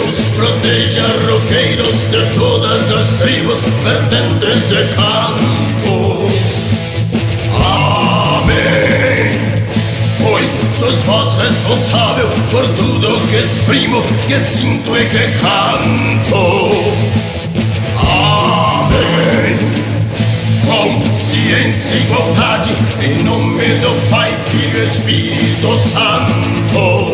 Deus proteja roqueiros de todas as tribos, vertentes e campos. Amém. Pois sois vós responsável por tudo que exprimo, que sinto e que canto. Amém. Consciência e igualdade, em nome do Pai, Filho e Espírito Santo.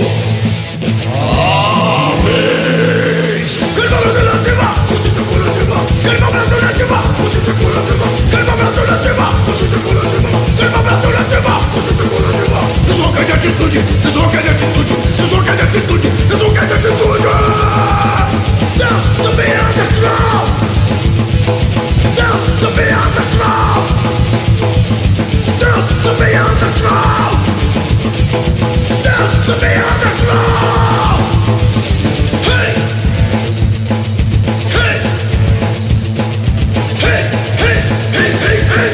Amém. Calma brasileira, consciência coletiva. Calma brasileira, consciência coletiva. Calma brasileira, consciência coletiva. Calma brasileira, consciência coletiva. Desloca de atitude, desloca de atitude, desloca de atitude, desloca de atitude. Deus to be underground. Deus to be underground. Deus to be underground. Deus to be underground. Hey! Hey! Hey! Hey! Hey! Hey! Hey!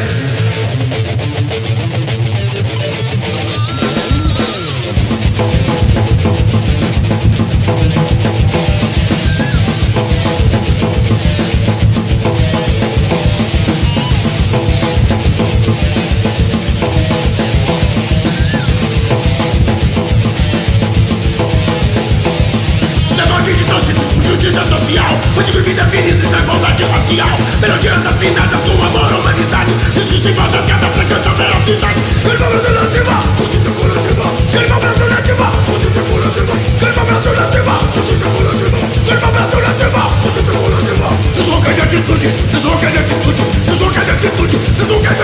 Justiça social, anticrimes definidos na igualdade racial. Melodias afinadas com amor, humanidade. Justiça e falsas cada pra cantar velocidade. Calma brasileira, consciência coletiva. Calma brasileira, consciência coletiva. Calma brasileira, consciência coletiva. Calma brasileira, consciência coletiva. Desloca de atitude, desloca de atitude, desloca de atitude, desloca de